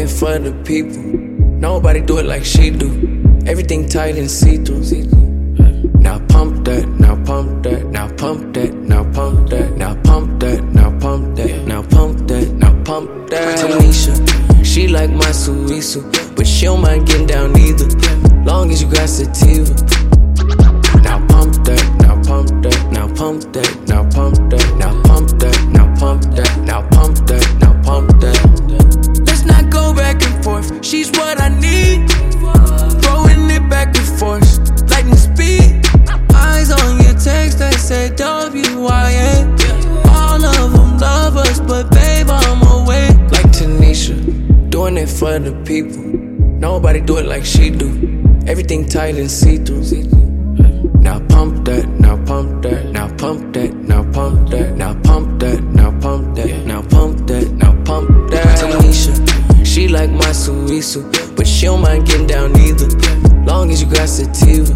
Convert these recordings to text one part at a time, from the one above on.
it for the people. Nobody do it like she do. Everything tight and see-through. Now pump that, now pump that, now pump that, now pump that, now pump that, now pump that, now pump that, now pump that. Tanisha, she like my Suisu, but she don't mind getting down either, long as you got sativa. Now pump that, now pump that, now pump that, now pump that, now pump that, now pump that, now pump that, now pump that. Let's not go back and forth. She's what I need. Throwing it back and forth, lightning speed. Eyes on your text that say W-I-N. All of them love us, but babe, I'm away. Like Tanisha, doing it for the people. Nobody do it like she do. Everything tight and see-through. Now pump that, now pump that, now pump that, now pump that, now pump that, now pump that, now pump that, now pump that. Tanisha, she like my Suisu, but she don't mind getting down either, long as you got sativa.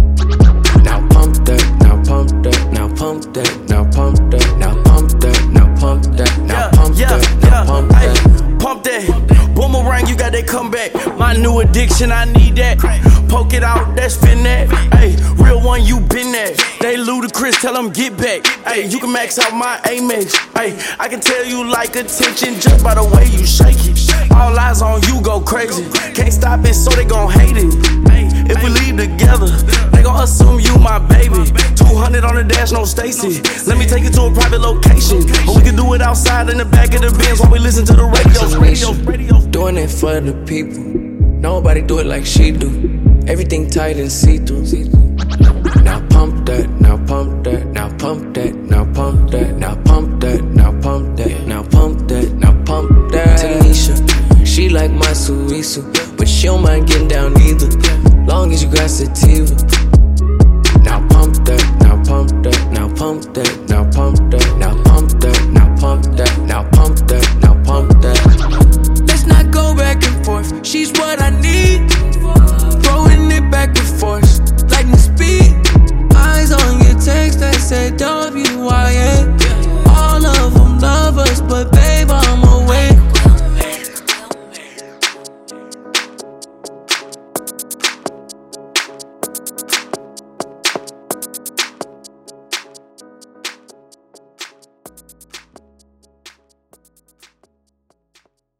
Now pump that, now pump that, now pump that, now pump that, now pump that, now pump that, now pump that, now pump that. Pump that, boomerang, you got that comeback. My new addiction, I need that. Poke it out, that's finna. Ayy, real one, you been there. They ludicrous, tell them get back. Ayy, you can max out my Amex. Ayy, I can tell you like attention just by the way you shake it. All eyes on you, go crazy. Can't stop it, so they gon' hate it. Ayy, if we leave together, they gon' assume you my baby. 200 on the dash, no Stacy. Let me take you to a private location, or we can do it outside in the back of the Benz while we listen to the radio. Doing it for the people. Nobody do it like she do. Everything tight and see-through. Now pump that, now pump that, now pump that, now pump that, now pump that, now pump that, now pump that, now pump that. Tanisha, she like my Suisu, but she don't mind getting down either, long as you got sativa. Now pump that, now pump that, now pump that, now pump that.